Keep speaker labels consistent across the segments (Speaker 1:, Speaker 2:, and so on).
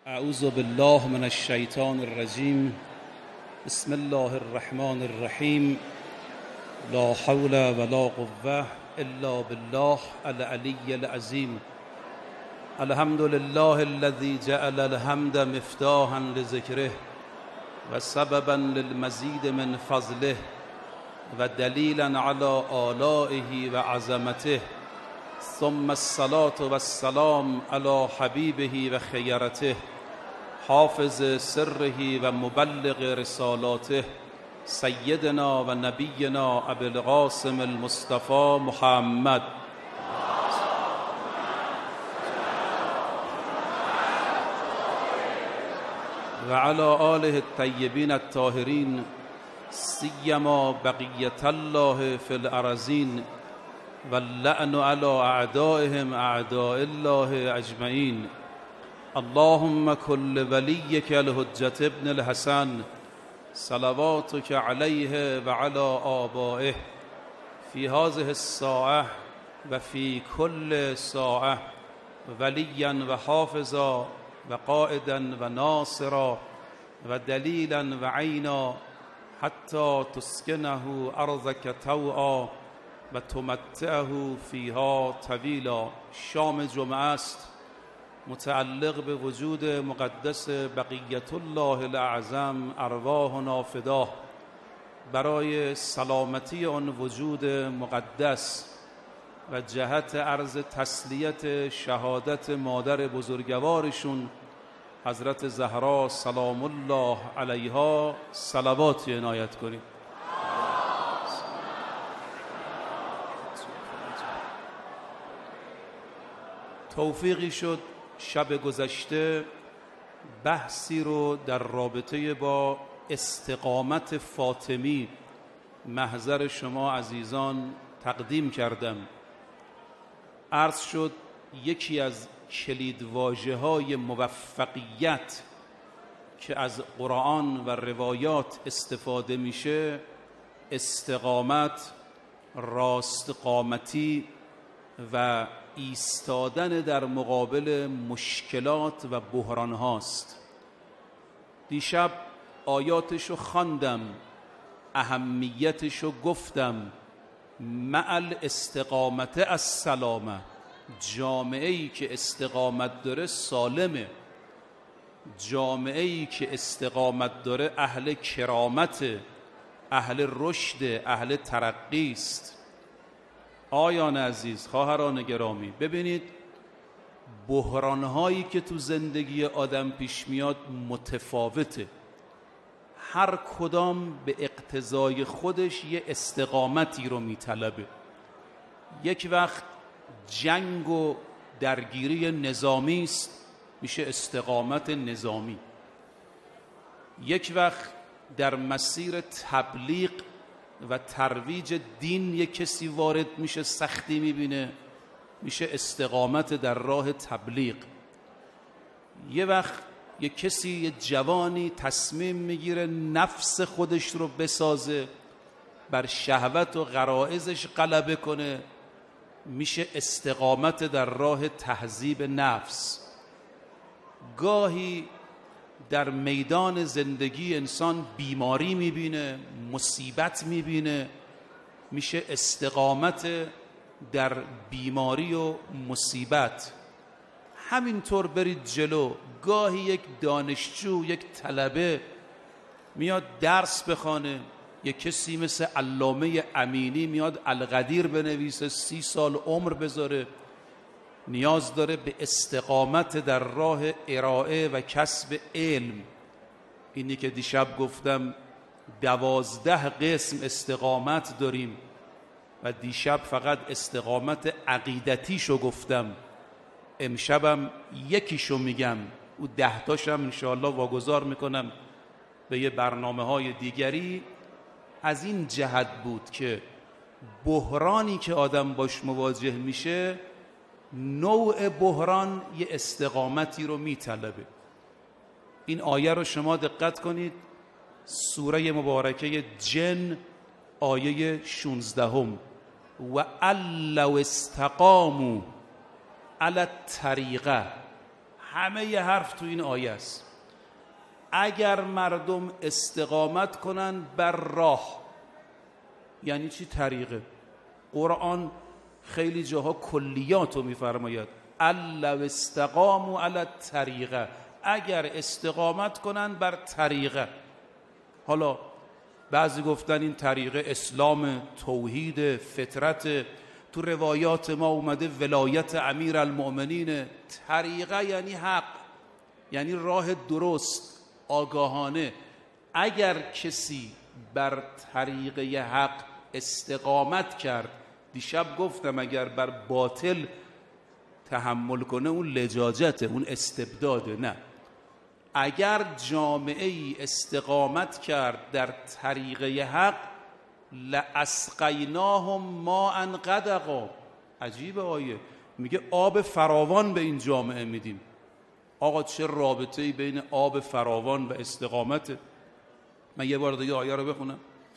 Speaker 1: اعوذ بالله من الشیطان الرجیم. بسم الله الرحمن الرحیم. لا حول ولا قوة الا بالله العلی العظیم. الحمد لله الذي جعل الحمد مفتاحا لذکره و سببا للمزید من فضله و دلیلا علی آلائه و عظمته. ثم الصلاة والسلام علی حبیبه و خیرته حافظ سره و مبلغ رسالاته سیدنا و نبینا ابی القاسم المصطفى محمد و علی آله الطیبین الطاهرین سیما بقیة الله فی الارضین و اللعن علی اعدائهم اعداء الله اجمعین. اللهم كل وليك الحجة ابن الحسن صلواتك عليه وعلى آبائه في هذه الساعة وفي كل ساعة وليا وحافظا وقائدا وناصرا ودليلا وعينا حتى تسكنه أرضك طوعا وتمتعه فيها طويلا. شام جمعه است متعلق به وجود مقدس بقیت الله الاعظم ارواحنا فداه. برای سلامتی آن وجود مقدس و جهت عرض تسلیت شهادت مادر بزرگوارشون حضرت زهرا سلام الله علیها صلواتی عنایت کنیم. توفیقی شد شب گذشته بحثی رو در رابطه با استقامت فاطمی محضر شما عزیزان تقدیم کردم. عرض شد یکی از کلیدواژه‌های موفقیت که از قرآن و روایات استفاده میشه استقامت، راستقامتی و ایستادن در مقابل مشکلات و بحران هاست. دیشب آیاتشو خواندم، اهمیتشو گفتم. مع الاستقامت السلامه. جامعه‌ای که استقامت داره سالمه. جامعه‌ای که استقامت داره اهل کرامت، اهل رشد، اهل ترقی است. آیان عزیز، خواهران گرامی، ببینید بحران‌هایی که تو زندگی آدم پیش میاد متفاوته. هر کدام به اقتضای خودش یه استقامتی رو میطلبه. یک وقت جنگ و درگیری نظامی است، میشه استقامت نظامی. یک وقت در مسیر تبلیغ و ترویج دین یک کسی وارد میشه، سختی میبینه، میشه استقامت در راه تبلیغ. یه وقت یک کسی، یه جوانی تصمیم میگیره نفس خودش رو بسازه، بر شهوت و غرائزش غلبه کنه، میشه استقامت در راه تهذیب نفس. گاهی در میدان زندگی انسان بیماری میبینه، مصیبت میبینه، میشه استقامت در بیماری و مصیبت. همینطور برید جلو. گاهی یک دانشجو، یک طلبه میاد درس بخوانه، یک کسی مثل علامه امینی میاد القدیر بنویسه، 30 سال عمر بذاره، نیاز داره به استقامت در راه ارائه و کسب علم. اینی که دیشب گفتم 12 قسم استقامت داریم و دیشب فقط استقامت عقیدتیشو گفتم. امشبم یکیشو میگم، او 10 تاشم انشاءالله واگذار میکنم به یه برنامه‌های دیگری. از این جهت بود که بحرانی که آدم باش مواجه میشه، نوع بحران یه استقامتی رو میطلبه. این آیه رو شما دقت کنید، سوره مبارکه جن آیه 16: و لو استقاموا علی الطریقه همه ی حرف تو این آیه است. اگر مردم استقامت کنن بر راه، یعنی چی؟ طریقه. قرآن خیلی جاها کلیات رو میفرماید. لو استقاموا علی الطریقه، اگر استقامت کنن بر طریقه. حالا بعضی گفتن این طریقه اسلام، توحید، فطرت. تو روایات ما اومده ولایت امیر المؤمنین. طریقه یعنی حق، یعنی راه درست، آگاهانه. اگر کسی بر طریقه حق استقامت کرد، دیشب گفتم اگر بر باطل تحمل کنه اون لجاجته، اون استبداده. نه، اگر جامعه ای استقامت کرد در طریقه حق، لاسقیناهم ماء غدقا. عجیب آیه، میگه آب فراوان به این جامعه میدیم. آقا چه رابطه‌ای بین آب فراوان و استقامته؟ من یه بار دیگه آیه رو بخونم.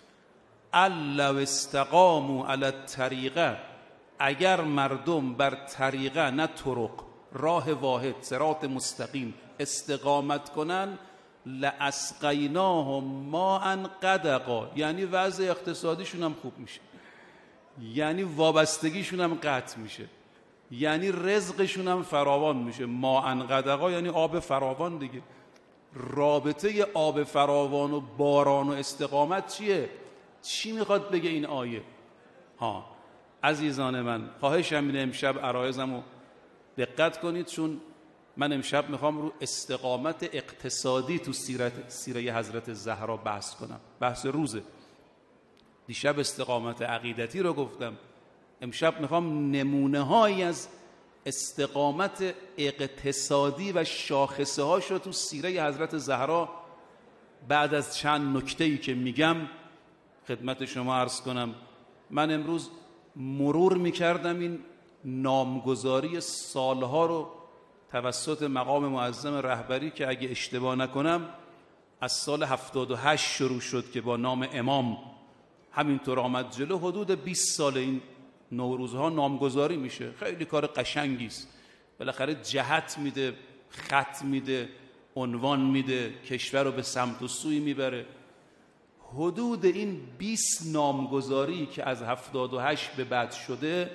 Speaker 1: لو استقاموا علی الطریقه، اگر مردم بر طریقه، نه طرق، راه واحد، صراط مستقیم استقامت کنن، لاسقیناهم ماء غدقا، یعنی وضع اقتصادیشون هم خوب میشه، یعنی وابستگیشون هم قطع میشه، یعنی رزقشون هم فراوان میشه. ماء غدقا یعنی آب فراوان دیگه. رابطه آب فراوان و باران و استقامت چیه؟ چی میخواد بگه این آیه؟ عزیزان من، خواهشم اینه امشب عرایزمو دقت کنید، چون من امشب میخوام رو استقامت اقتصادی تو سیره حضرت زهرا بحث کنم. بحث روزه. دیشب استقامت عقیدتی رو گفتم، امشب میخوام نمونه هایی از استقامت اقتصادی و شاخصه هاش رو تو سیره حضرت زهرا بعد از چند نکته‌ای که میگم خدمت شما عرض کنم. من امروز مرور میکردم این نامگذاری سالها رو توسط مقام معظم رهبری که اگه اشتباه نکنم از سال 78 شروع شد که با نام امام همینطور آمد جلو. حدود 20 سال این نوروزها نامگذاری میشه. خیلی کار قشنگی است. بالاخره جهت میده، خط میده، عنوان میده، کشور رو به سمت و سوی میبره. حدود این 20 نامگذاری که از 78 به بعد شده،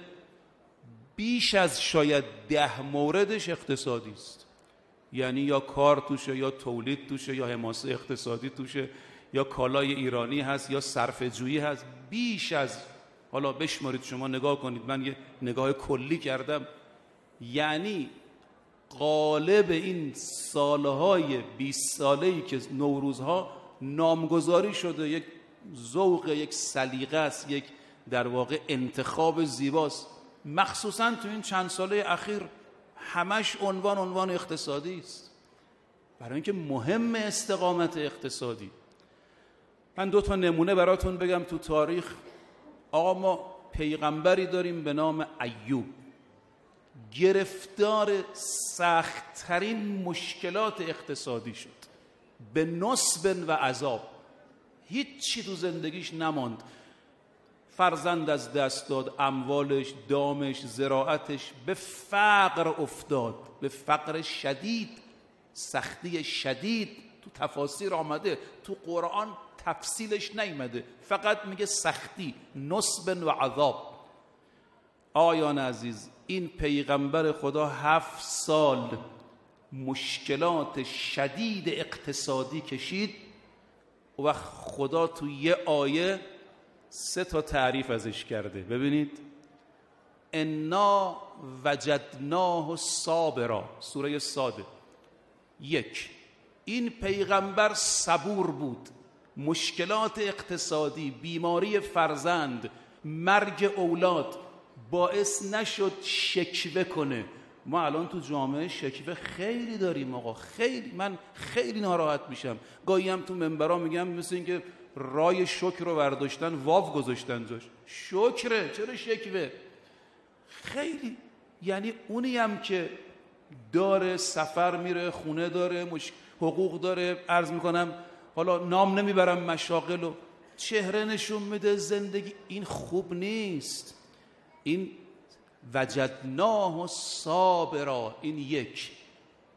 Speaker 1: بیش از شاید 10 موردش اقتصادی است. یعنی یا کار توشه، یا تولید توشه، یا حماسه اقتصادی توشه، یا کالای ایرانی هست، یا صرفه جویی هست. بیش از، حالا بشمارید شما نگاه کنید، من یه نگاه کلی کردم، یعنی غالب این سالهای 20 ساله‌ای که نوروزها نامگذاری شده، یک ذوق، یک سلیقه است، یک در واقع انتخاب زیباست. مخصوصا تو این چند ساله اخیر همش عنوان اقتصادی است، برای اینکه مهم استقامت اقتصادی. من 2 تا نمونه براتون بگم تو تاریخ. آقا ما پیغمبری داریم به نام ایوب، گرفتار سخت‌ترین مشکلات اقتصادی شد، به نصب و عذاب. هیچی تو زندگیش نماند. فرزند از دست داد، اموالش، دامش، زراعتش، به فقر افتاد، به فقر شدید، سختی شدید. تو تفاسیر آمده، تو قرآن تفصیلش نیامده، فقط میگه سختی، نصب و عذاب. آیان عزیز، این پیغمبر خدا 7 سال مشکلات شدید اقتصادی کشید و خدا تو یه آیه 3 تا تعریف ازش کرده. ببینید، انا وجدناه صابرا، سوره صاده. 1، این پیغمبر صبور بود. مشکلات اقتصادی، بیماری فرزند، مرگ اولاد باعث نشد شکوه کنه. ما الان تو جامعه شکوه خیلی داریم آقا، خیلی. من خیلی ناراحت میشم. گاهی هم تو منبرا میگم مثل اینکه رای شکر رو برداشتن واو گذاشتن جاش. شکره، چرا شکوه؟ خیلی، یعنی اونی هم که داره، سفر میره، خونه داره، حقوق داره، عرض میکنم حالا نام نمیبرم مشاغل، و چهره نشون میده زندگی، این خوب نیست. این وجدناه صابرا، این 1.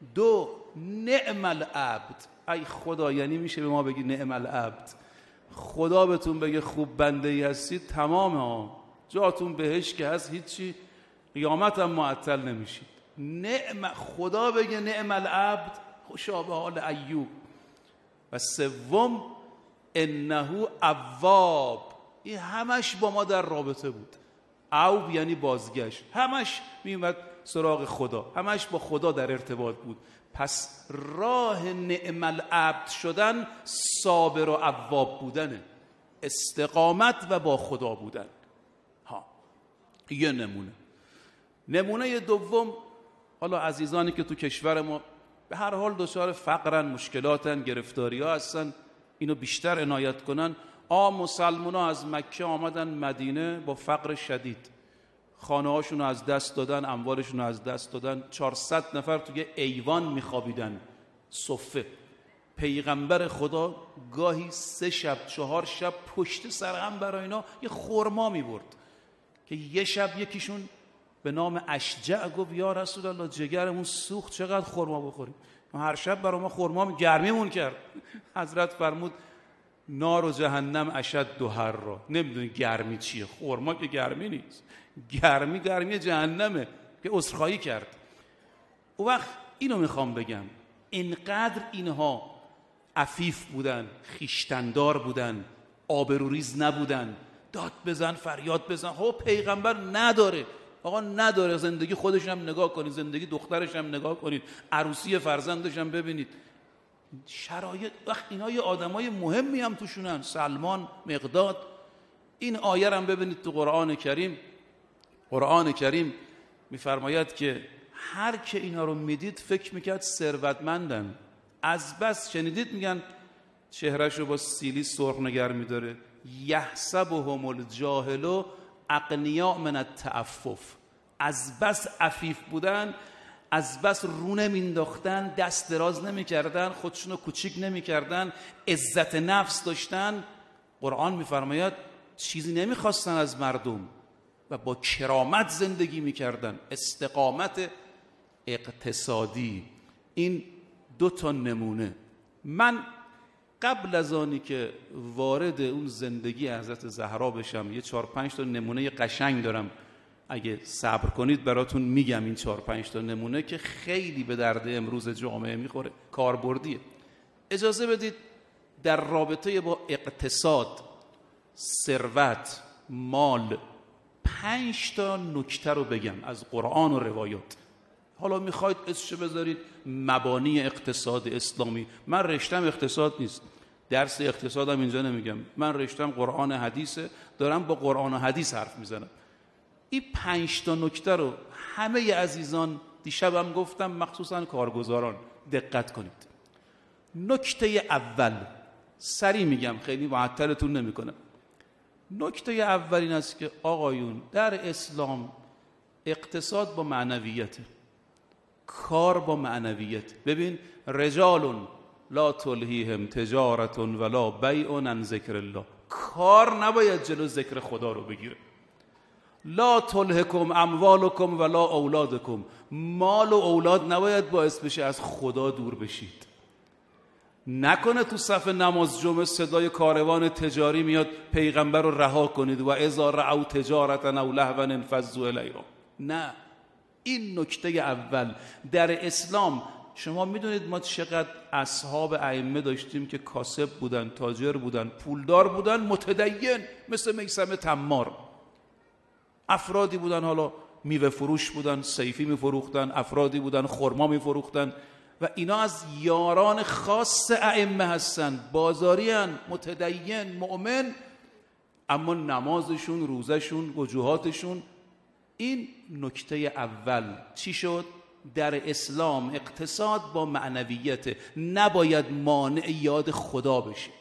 Speaker 1: دو، نعم العبد، ای خدا، یعنی میشه به ما بگی نعم العبد؟ خدا بهتون بگه خوب بنده ای هستید، تمام ها، جاتون بهش که هست، هیچی، قیامت هم معطل نمیشید. خدا بگه نعم العبد، خوشا به حال ایوب. و سوم، انه اواب، این همش با ما در رابطه بود. اوب یعنی بازگشت، همش میومد سراغ خدا، همش با خدا در ارتباط بود. پس راه نعم العبد شدن صابر و اواب بودنه، استقامت و با خدا بودن. ها، یه نمونه دوم، حالا عزیزانی که تو کشور ما به هر حال دچار فقرن، مشکلاتن، گرفتاری ها هستن، اینو بیشتر عنایت کنن. مسلمان ها از مکه آمدن مدینه با فقر شدید، خانه هاشون رو از دست دادن، اموالشون رو از دست دادن، 400 نفر توی ایوان میخوابیدن صفه. پیغمبر خدا گاهی 3 شب 4 شب پشت سر هم برای اینا یه خرما میبرد که یه شب یکیشون به نام اشجع گفت یا رسول الله جگرمون سوخت، چقدر خرما بخوریم؟ هر شب برای ما خرما گرمیمون کرد. حضرت فرمود نار و جهنم اشد حرا. نمیدونی گرمی چیه؟ خرما که گرمی نیست، گرمی جهنمه که عذرخواهی کرد. اون وقت اینو میخوام بگم، اینقدر اینها عفیف بودن، خیشتندار بودن، آبروریز نبودن، داد بزن فریاد بزن. پیغمبر نداره، آقا نداره. زندگی خودش هم نگاه کنید، زندگی دخترش هم نگاه کنید، عروسی فرزندش هم ببینید، شرایط. وقت اینا یه آدمای مهمی هم توشونن، سلمان، مقداد. این آیه هم ببینید تو قرآن کریم میفرماید که هر که اینا رو میدید فکر میکرد ثروتمندن، از بس شنیدید میگن چهرهش رو با سیلی سرخ نگر میداره، یحسبهم الجاهل اغنیاء من التعفف. از بس عفیف بودن، از بس رو نمینداختن، دست دراز نمیکردن، خودشونو کوچیک نمیکردن، عزت نفس داشتن. قرآن میفرماید چیزی نمیخواستن از مردم و با کرامت زندگی میکردن. استقامت اقتصادی. این 2 نمونه. من قبل از آنی که وارد اون زندگی حضرت زهرا بشم، یه 4-5 نمونه قشنگ دارم، اگه صبر کنید براتون میگم. این 4-5 نمونه که خیلی به درد امروز جامعه میخوره، کاربردیه. اجازه بدید در رابطه با اقتصاد، ثروت، مال 5 نکته رو بگم از قرآن و روایات. حالا میخواید اسمش بذارید مبانی اقتصاد اسلامی. من رشتم اقتصاد نیست، درس اقتصادم اینجا نمیگم. من رشتم قرآن حدیثه، دارم با قرآن و حدیث حرف میزنم. این 5 نکته رو همه عزیزان، دیشبم گفتم، مخصوصا کارگزاران دقت کنید. نکته اول، سریع میگم، خیلی معطلتون نمیکنم. نکته اول این است که آقایون، در اسلام اقتصاد با معنویته، کار با معنویت. ببین، رجال لا تلهیهم تجارت ولا بیع عن ذکر الله. کار نباید جلو ذکر خدا رو بگیره. لا تلهکم اموالکم ولا اولادکم. مال و اولاد نباید باعث بشه از خدا دور بشید. نکنه تو صف نماز جمعه صدای کاروان تجاری میاد پیغمبر رو رها کنید و اذا رأوا تجارة او لهوا انفضوا الیها. نه، این نکته اول. در اسلام شما میدونید ما چقدر اصحاب ائمه داشتیم که کاسب بودن، تاجر بودن، پولدار بودن، متدین، مثل میثم تمار. افرادی بودن حالا میوه فروش بودن، صیفی میفروختن، افرادی بودن خرما میفروختن و اینا از یاران خاص ائمه هستن. بازاریان، متدین، مؤمن، اما نمازشون، روزشون، وجوهاتشون. این نکته اول. چی شد؟ در اسلام اقتصاد با معنویت، نباید مانع یاد خدا بشه.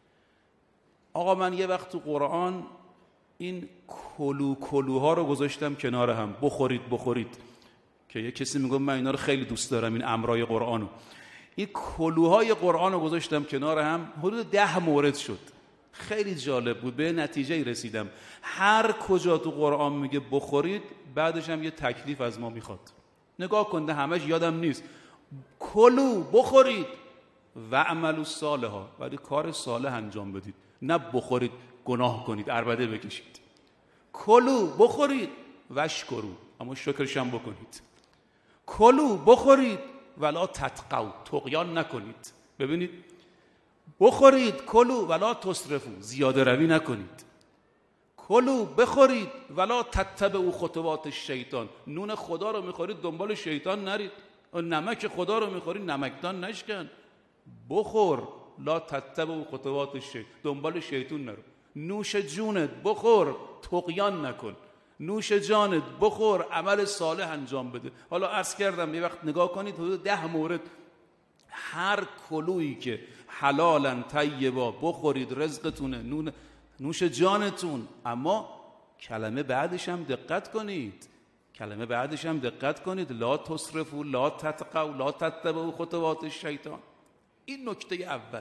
Speaker 1: آقا من یه وقت تو قرآن این کلوها رو گذاشتم کنار هم، بخورید که یه کسی میگه من اینا رو خیلی دوست دارم، این امرای قرآنو. این کلوهای قرآن رو گذاشتم کنار هم، حدود 10 مورد شد. خیلی جالب بود، به نتیجه رسیدم هر کجا تو قرآن میگه بخورید، بعدش هم یه تکلیف از ما میخواد. نگاه کنده همش یادم نیست. کلو بخورید و عملوا صالحا، ولی کار صالح انجام بدید، نه بخورید گناه کنید عربده بکشید. کلو بخورید واشکروا، اما شکرش هم بکنید. کلو بخورید ولا تطغوا، طغیان نکنید. ببینید، بخورید کلو ولا تسرفوا، زیاده روی نکنید. کلو بخورید ولا تتبعوا خطوات الشیطان، نون خدا رو میخورید دنبال شیطان نرید، نمک خدا رو میخورید نمکدان نشکن. بخور لا تتبعوا خطوات الشیطان، دنبال شیطان نرو. نوش جونت بخور، طغیان نکن. نوش جانت بخور، عمل صالح انجام بده. حالا عرض کردم یه وقت نگاه کنید حدود 10 مورد، هر کلویی که حلالا طیبا بخورید، رزقتونه، نوش جانتون. اما کلمه بعدش هم دقت کنید، کلمه بعدش هم دقت کنید، لا تسرفوا لا تطغوا لا تتبعوا خطوات الشیطان. این نکته اول.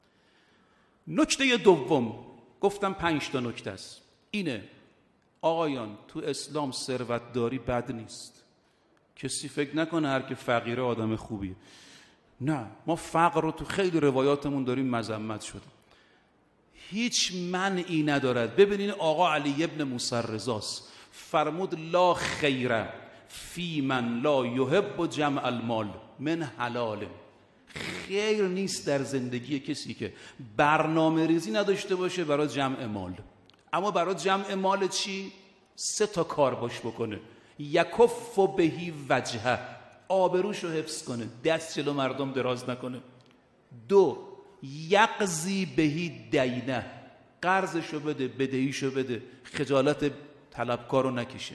Speaker 1: نکته دوم، گفتم 5 تا نکته است، اینه آقایان تو اسلام ثروتداری بد نیست. کسی فکر نکنه هر که فقیره آدم خوبیه. نه، ما فقر رو تو خیلی روایاتمون داریم مذمت شده. هیچ منعی ندارد. ببینین آقا علی ابن موسی رضاست، فرمود لا خیر فی من لا یحب جمع المال من حلال. خیر نیست در زندگی کسی که برنامه ریزی نداشته باشه برای جمع مال. اما برای جمع مال چی؟ 3 تا کار باش بکنه. یکف بهی وجهه، آبروشو حفظ کنه، دست جلو مردم دراز نکنه. 2 یقضی بهی دینه، قرضشو بده، بدهیشو بده، خجالت طلبکارو نکشه.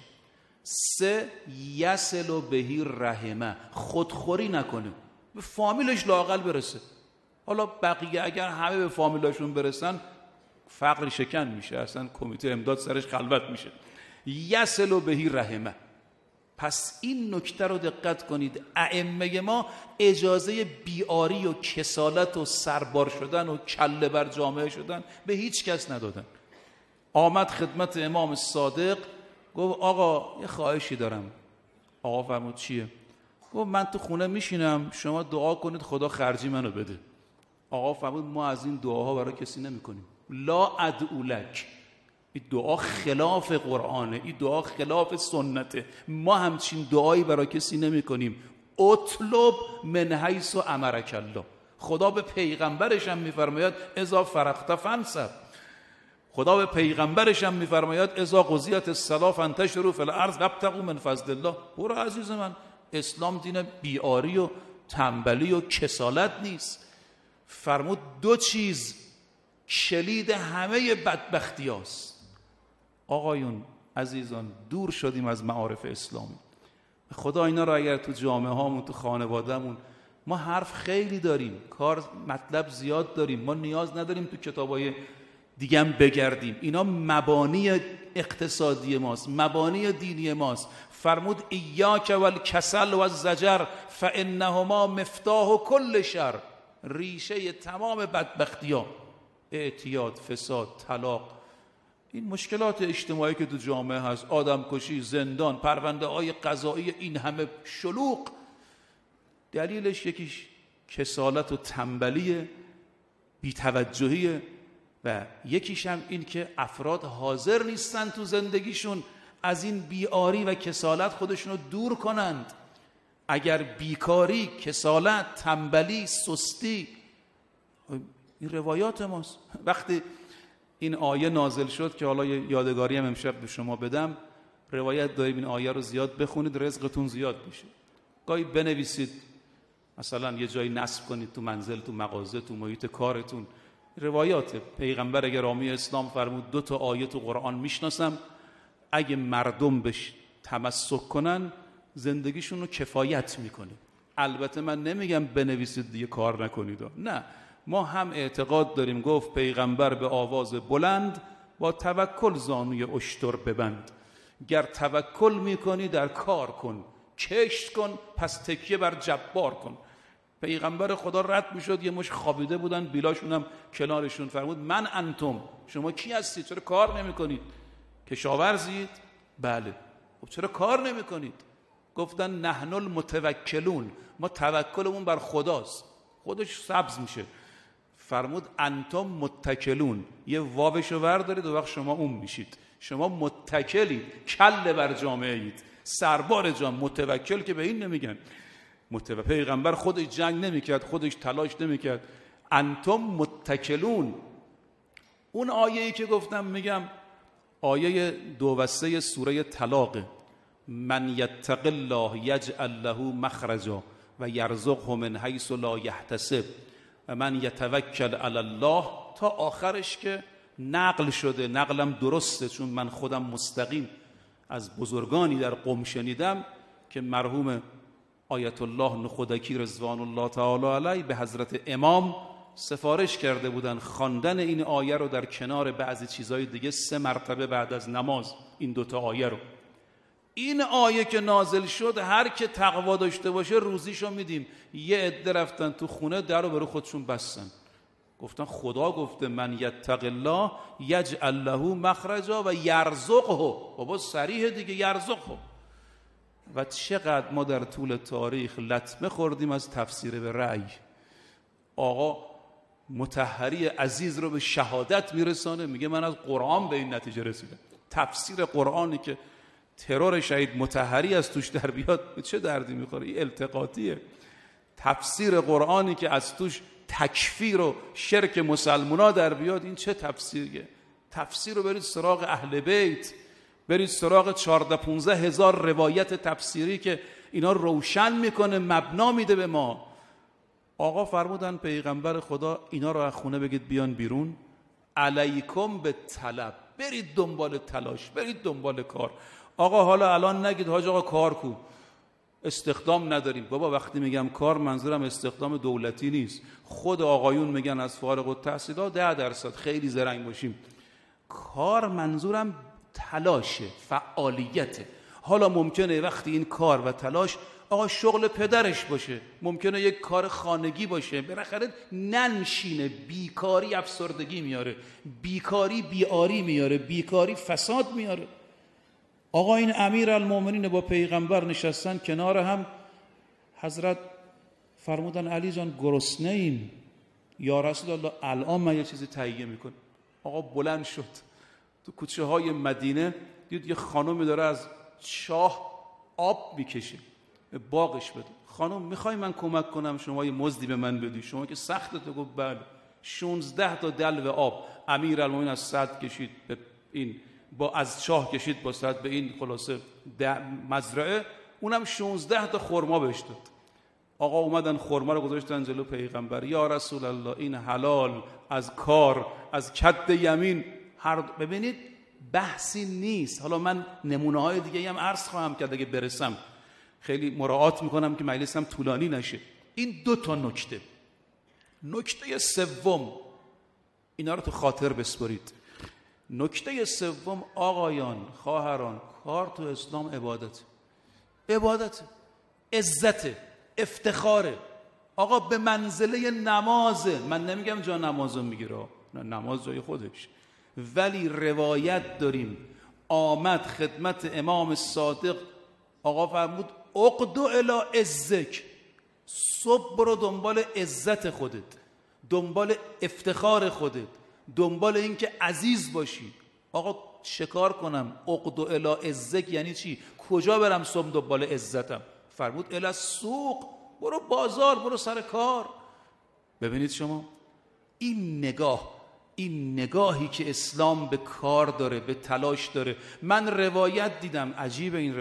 Speaker 1: 3 یصل بهی رحمه، خودخوری نکنه، به فامیلش لااقل برسه. حالا بقیه اگر همه به فامیلاشون برسن فقر شکن میشه، اصلا کمیته امداد سرش خلوت میشه. یصل بهی رحمه. پس این نکته رو دقت کنید، ائمه ما اجازه بیاری و کسالت و سربار شدن و کله بر جامعه شدن به هیچ کس ندادن. آمد خدمت امام صادق، گفت آقا یه خواهشی دارم. آقا فرمود چیه؟ گفت من تو خونه میشینم، شما دعا کنید خدا خرجی منو بده. آقا فرمود ما از این دعاها برای کسی نمی کنیم. لا ادعو لک، این دعا خلاف قرآنه، این دعا خلاف سنته، ما همچین دعایی برای کسی نمی کنیم. اطلب من حیث امرک الله، خدا به پیغمبرش هم میفرماید اذا فرغت فانصب، خدا به پیغمبرش هم میفرماید اذا قضیت الصلاة فانتشروا فی الارض وابتغوا من فضل الله. برو عزیز من، اسلام دین بیاری و تنبلی و کسالت نیست. فرمود 2 چیز کلید همه بدبختی هاست. آقایون عزیزان، دور شدیم از معارف اسلامی. خدا اینا رو اگر تو جامعه هامون، تو خانوادهمون، ما حرف خیلی داریم، کار مطلب زیاد داریم، ما نیاز نداریم تو کتابای دیگه هم بگردیم. اینا مبانی اقتصادی ماست، مبانی دینی ماست. فرمود ایاک والکسل والزجر فانهما مفتاح کل شر، ریشه تمام بدبختی ها، اعتیاد، فساد، طلاق، این مشکلات اجتماعی که تو جامعه هست، آدم کشی، زندان، پرونده های قضایی، این همه شلوغ، دلیلش یکیش کسالت و تنبلی، بی‌توجهی، و یکیش هم این که افراد حاضر نیستن تو زندگیشون از این بیاری و کسالت خودشون رو دور کنند. اگر بیکاری، کسالت، تنبلی، سستی، این روایات ماست. وقتی این آیه نازل شد که حالا یادگاری هم امشب به شما بدم، روایت داریم این آیه رو زیاد بخونید رزقتون زیاد میشه. گاهی بنویسید، مثلا یه جایی نصب کنید تو منزل، تو مغازه، تو محیط کارتون. روایات پیغمبر گرامی اسلام فرمود 2 تا آیه تو قرآن میشناسم، اگه مردم بهش تمسک کنن زندگیشون رو کفایت میکنه. البته من نمیگم بنویسید دیگه کار نکنید، نه، ما هم اعتقاد داریم گفت پیغمبر به آواز بلند با توکل زانوی اشتر ببند. گر توکل میکنی در کار کن، کشت کن پس تکیه بر جبار کن. پیغمبر خدا رد میشد، یه مش خوابیده بودن، بیلاشون هم کنارشون. فرمود من انتم، شما کی هستید؟ چرا کار نمیکنید؟ کشاورزید؟ بله. خب چرا کار نمیکنید؟ گفتن نحن المتوکلون، ما توکلمون بر خداست، خودش سبز میشه. فرمود انتم متکلون، یه واوشو بردارید و وقت شما اون میشید. شما متکلید، کل بر جامعه اید، سربار جامعه. متوکل که به این نمیگن. پیغمبر خودش جنگ نمیکرد، خودش تلاش نمیکرد. انتم متکلون. اون آیه‌ای که گفتم میگم آیه 2 و 3 سوره طلاق، من یتق الله یجعل له مخرجا و یرزقه من حیث لا یحتسب و من یتوکل علی الله، تا آخرش که نقل شده. نقلم درسته چون من خودم مستقیم از بزرگانی در قم شنیدم که مرحوم آیت الله نخودکی رضوان الله تعالی علیه به حضرت امام سفارش کرده بودن خواندن این آیه رو در کنار بعضی چیزهای دیگه 3 مرتبه بعد از نماز. این 2 آیه رو، این آیه که نازل شد هر که تقوا داشته باشه روزیشو میدیم. یه عده رفتن تو خونه در رو برای خودشون بستن، گفتن خدا گفته من یتق الله یجعل له مخرجا و یرزقه. بابا صریح دیگه، یرزقه. و چقدر ما در طول تاریخ لطمه خوردیم از تفسیر به رأی. آقا مطهری عزیز رو به شهادت میرسانه، میگه من از قرآن به این نتیجه رسیدم. تفسیر قرآنی که ترور شهید مطهری از توش در بیاد چه دردی میخوره؟ این التقاطیه. تفسیر قرآنی که از توش تکفیر و شرک مسلمونا در بیاد، این چه تفسیریه؟ تفسیر رو برید سراغ اهل بیت، برید سراغ 14-15 هزار روایت تفسیری که اینا روشن میکنه، مبنا میده به ما. آقا فرمودن پیغمبر خدا اینا رو از خونه بگید بیان بیرون، علیکم به طلب، برید دنبال تلاش، برید دنبال کار. آقا حالا الان نگید حاج آقا کار کو، استخدام نداریم. بابا وقتی میگم کار منظورم استخدام دولتی نیست. خود آقایون میگن از فارغ التحصیلات 10% خیلی زرنگ باشیم. کار منظورم تلاشه، فعالیته. حالا ممکنه وقتی این کار و تلاش آقا شغل پدرش باشه، ممکنه یک کار خانگی باشه، بالاخره ننشینه. بیکاری افسردگی میاره، بیکاری بیاری میاره، بیکاری فساد میاره. آقا این امیرالمومنین با پیغمبر نشستن کنار هم، حضرت فرمودن علی جان گرسنه ایم، یا رسول الله الان من یه چیزی تهیه میکنم. آقا بلند شد تو کوچه های مدینه، دید یه خانومی داره از چاه آب میکشه، باغش بده. خانم میخوای من کمک کنم شما یه مزدی به من بدی؟ شما که سختت. گفت بله. 16 تا دلو آب امیرالمومنین از سد کشید به این، با از چاه کشید با سد به این خلاصه مزرعه، اونم 16 تا خرما بهش داد. آقا اومدن خرما رو گذاشتن جلو پیغمبر. یا رسول الله این حلال از کار از کد یمین ببینید بحثی نیست. حالا من نمونه های دیگه هم عرض خواهم کرد اگه برسم، خیلی مراعات میکنم که مجلسم طولانی نشه. این 2 نکته. نکته سوم، اینا رو تو خاطر بسپرید. نکته سوم آقایان خواهران، کار تو اسلام عبادت، عزت، افتخاره. آقا به منزله نمازه. من نمیگم جا نمازو میگیره، نه نماز جای خودش، ولی روایت داریم آمد خدمت امام صادق، آقا فرمود اقدو الی عزک، صبح برو دنبال عزت خودت، دنبال افتخار خودت، دنبال این که عزیز باشی. آقا شکار کنم اقدو الی عزک یعنی چی؟ کجا برم صبح دنبال عزتم؟ فرمود الی سوق، برو بازار، برو سر کار. ببینید شما این نگاهی که اسلام به کار داره، به تلاش داره. من روایت دیدم، عجیب این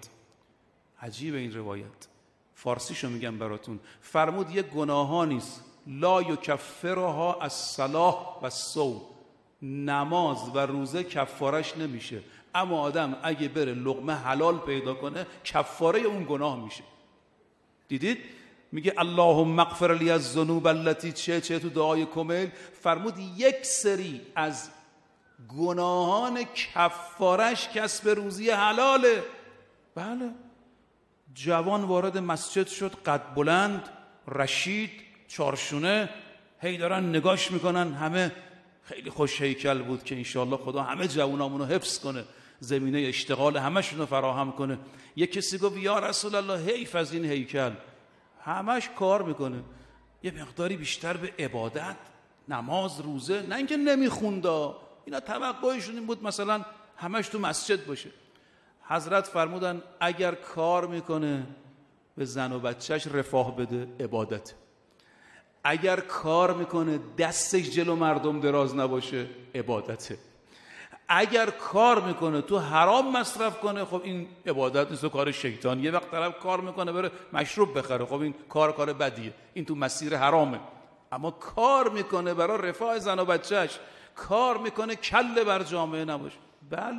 Speaker 1: روایت فارسیشو میگم براتون. فرمود یه گناهانیست لا یکفرها الصلاة و الصوم، نماز و روزه کفارش نمیشه، اما آدم اگه بره لقمه حلال پیدا کنه کفاره اون گناه میشه. دیدید میگه اللهم اغفر لی الذنوب التي چه تو دعای کمیل. فرمود یک سری از گناهان کفارش کسب روزی حلاله. بله. جوان وارد مسجد شد، قد بلند، رشید، چارشونه، هی دارن نگاش میکنن، همه خیلی خوش هیکل بود که انشاءالله خدا همه جوانامونو حفظ کنه. زمینه اشتغال همشون رو فراهم کنه. یک کسی گفت یا رسول الله حیف از این هیکل، همش کار میکنه، یه مقداری بیشتر به عبادت، نماز، روزه، نه اینکه نمیخوندا، اینا توقعشون این بود مثلا همش تو مسجد باشه. حضرت فرمودن اگر کار میکنه به زن و بچهش رفاه بده، عبادت. اگر کار میکنه دستش جلو مردم دراز نباشه، عبادته. اگر کار میکنه تو حرام مصرف کنه، خب این عبادت نیست، کار شیطان. یه وقت طرف کار میکنه بره مشروب بخره، خب این کار بدیه، این تو مسیر حرامه. اما کار میکنه برای رفاه زن و بچهش، کار میکنه کله بر جامعه نباشه، بله.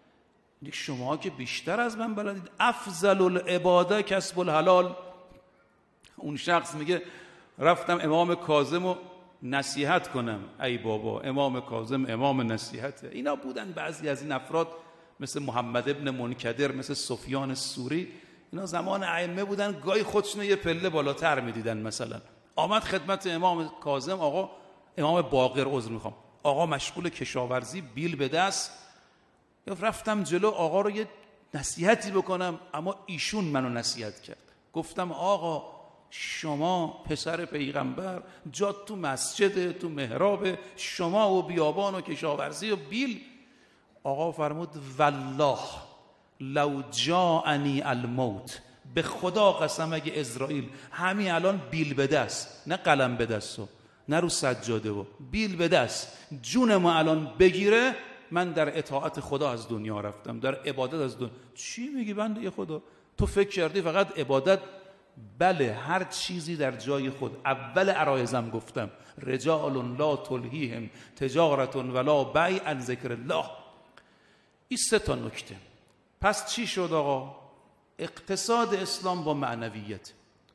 Speaker 1: شما که بیشتر از من بلدید. افضل العباده کسب الحلال. اون شخص میگه رفتم امام کاظم رو نصیحت کنم. ای بابا، امام کاظم امام نصیحته. اینا بودن بعضی از این افراد مثل محمد ابن منکدر، مثل سفیان الثوری، اینا زمان ائمه بودن، گاهی خودشون یه پله بالاتر میدیدن. مثلا آمد خدمت امام کاظم، آقا، امام باقر، عذر میخوام، آقا مشغول کشاورزی، بیل به دست. رفتم جلو آقا رو یه نصیحتی بکنم، اما ایشون منو نصیحت کرد. گفتم آقا شما پسر پیغمبر، جات تو مسجد، تو محراب، شما و بیابان و کشاورزی و بیل. آقا فرمود والله لو جاءنی الموت، به خدا قسم اگه اسرائیل همین الان بیل به دست، نه قلم به دست و نه رو سجاده و بیل به دست، جون ما الان بگیره، من در اطاعت خدا از دنیا رفتم، در عبادت از دنیا. چی میگی بنده خدا؟ تو فکر کردی فقط عبادت؟ بله، هر چیزی در جای خود. اول عرایزم گفتم رجال لا تلهیهم تجارت ولا بیع عن ذکر الله. این 3 تا نکته. پس چی شد آقا؟ اقتصاد اسلام با معنویت.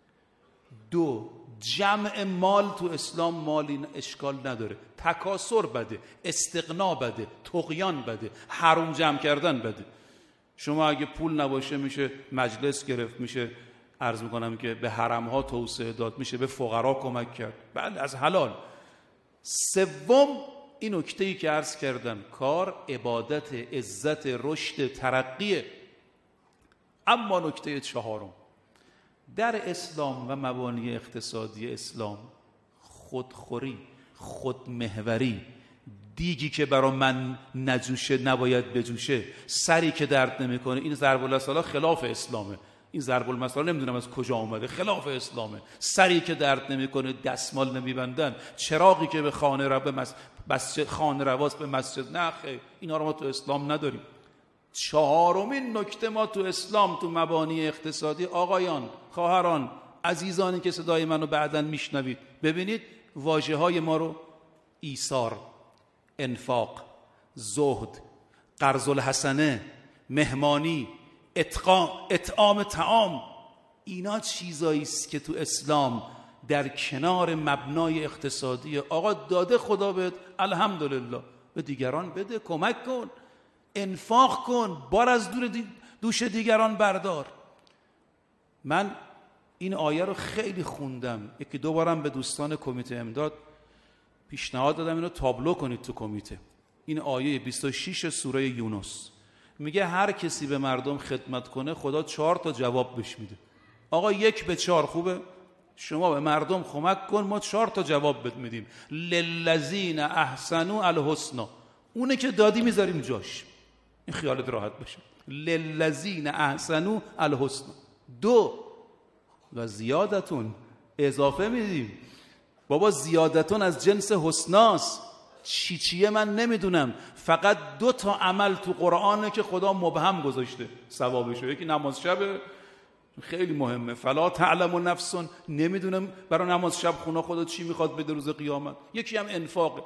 Speaker 1: 2، جمع مال تو اسلام مالی اشکال نداره. تکاسر بده، استغنا بده، طغیان بده، حروم جمع کردن بده. شما اگه پول نباشه میشه مجلس گرفت، میشه عرض میکنم که به حرمها توسعه داد، میشه به فقرا کمک کرد، بله، از حلال. 3، این نکته‌ای که عرض کردم، کار، عبادت، عزت، رشد، ترقیه. اما نکته 4، در اسلام و مبانی اقتصادی اسلام، خودخوری، خودمحوری، دیگی که برا من نجوشه نباید بجوشه، سری که درد نمیکنه، این ضرب المثل خلاف اسلامه. این ضرب المثل نمیدونم از کجا اومده، خلاف اسلامه. سری که درد نمیکنه، دستمال نمیبندن، چراغی که به خانه رواست به مسجد، نه خیر، اینا رو ما تو اسلام نداریم. 4مین نکته ما تو اسلام، تو مبانی اقتصادی، آقایان، خواهران، عزیزانی که صدای منو بعداً میشنوید، ببینید واژه‌های ما رو: ایثار، انفاق، زهد، قرض الحسنه، مهمانی، اطعام طعام. اینا چیزایی است که تو اسلام در کنار مبنای اقتصادی. آقا داده خدا بهت، الحمدلله، به دیگران بده، کمک کن، انفاق کن، بار از دوش دیگران بردار. من این آیه رو خیلی خوندم، 1-2 بارم به دوستان کمیته امداد پیشنهاد دادم اینو تابلو کنید تو کمیته. این آیه 26 سوره یونس میگه هر کسی به مردم خدمت کنه خدا 4 تا جواب بهش میده. آقا 1 به 4 خوبه؟ شما به مردم کمک کن، ما 4 تا جواب بهت میدیم. للذین احسنوا الحسنی، اونه که دادی میذاریم جاش، این خیالت راحت باشه. للذین احسنوا الحسنی. 2 و زیادتون، اضافه میدیم. بابا زیادتون از جنس حسناست. چیه من نمیدونم، فقط 2 تا عمل تو قرآنه که خدا مبهم گذاشته ثوابشو. یکی نماز شب، خیلی مهمه، فلا تعلم نفس، نمیدونم برای نماز شب خونه خدا چی میخواد بده روز قیامت. یکی هم انفاق.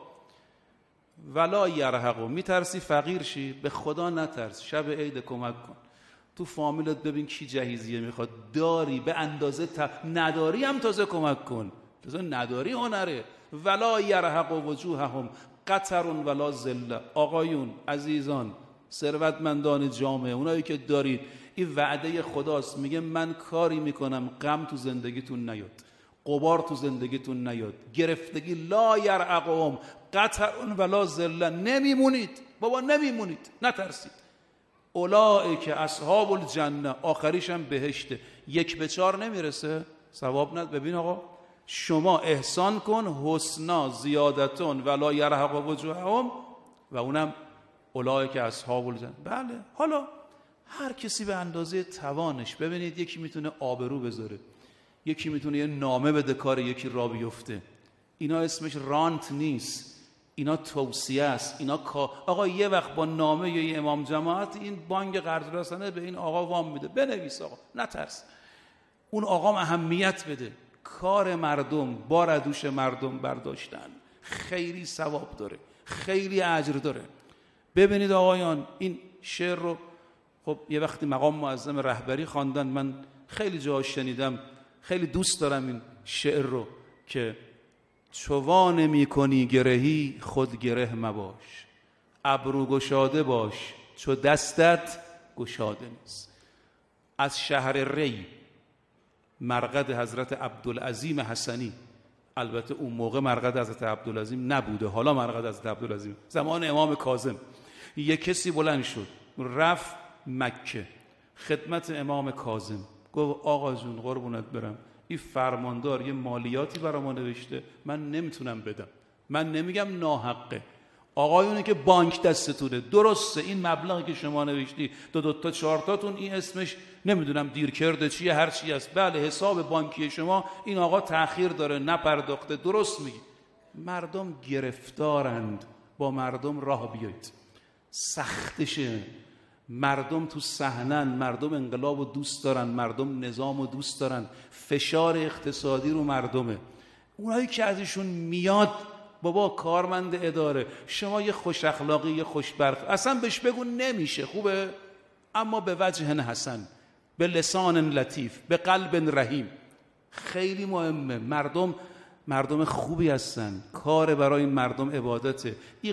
Speaker 1: ولا یرهقو، میترسی فقیر شی، به خدا نترس، شب عید کمک کن. تو فامیلت ببین کی جهیزیه میخواد، داری به اندازه نداری هم تازه کمک کن، تازه نداری هنره. ولا یرهق وجوههم قتر ولا ذله. آقایون، عزیزان، ثروتمندان جامعه، اونایی که دارید، این وعده خداست، میگه من کاری میکنم غم تو زندگیتون نیاد، غبار تو زندگیتون نیاد، گرفتگی. لا یرهقهم قتر ولا ذله. نمیمونید بابا، نمیمونید، نترسید. اولئک اصحاب الجنه، آخریش هم بهشته. 1/4 نمیرسه ثواب ند. ببین آقا شما احسان کن، حسنا زیادتون ولا یرهق وجوههم و اونم اولئک اصحاب الجنه. بله حالا هر کسی به اندازه توانش. ببینید یکی میتونه آبرو بذاره، یکی میتونه یه نامه بده کار یکی را بیفته. اینا اسمش رانت نیست، اینا توصیه است. اینا آقا یه وقت با نامه یه امام جماعت این بانک قرض رسانه به این آقا وام میده، بنویس آقا، نترس. اون آقا اهمیت بده. کار مردم، بار دوش مردم برداشتن خیلی ثواب داره، خیلی اجر داره. ببینید آقایان این شعر رو خب یه وقتی مقام معظم رهبری خواندن، من خیلی جا شنیدم، خیلی دوست دارم این شعر رو که چوان میکنی گرهی خود گره مباش، ابرو گشاده باش چو دستت گشاده نیست. از شهر ری مرقد حضرت عبدالعظیم حسنی، البته اون موقع مرقد حضرت عبدالعظیم نبوده، حالا مرقد حضرت عبدالعظیم، زمان امام کاظم، یک کسی بلند شد رفت مکه خدمت امام کاظم، گفت آقا جون قربونت برم، این فرماندار یه مالیاتی برای ما نوشته من نمیتونم بدم، من نمیگم ناحقه، آقایونی که بانک دستتونه، درسته این مبلغی که شما نوشتی 2 تا 4 تاتون این اسمش نمیدونم دیر کرده چیه هر چی است، بله حساب بانکی شما این آقا تأخیر داره نپرداخته، درست میگی. مردم گرفتارند، با مردم راه بیایید، سختشه، مردم تو صحنن، مردم انقلاب رو دوست دارن، مردم نظام رو دوست دارن، فشار اقتصادی رو مردمه. اونایی که ازشون میاد بابا کارمند اداره، شما یه خوش اخلاقی یه خوش برخ اصلا بهش بگو نمیشه، خوبه، اما به وجه حسن، به لسان لطیف، به قلب رحیم، خیلی مهمه. مردم خوبی هستن، کار برای مردم عبادته. این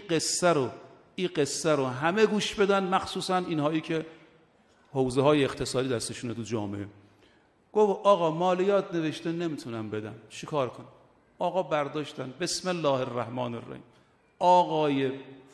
Speaker 1: قصه رو همه گوش بدن، مخصوصا اینهایی که حوزه های اقتصادی دستشونه تو جامعه. گفت آقا مالیات نوشته نمیتونم بدم، چی کار کنم؟ آقا برداشتن بسم الله الرحمن الرحیم، آقای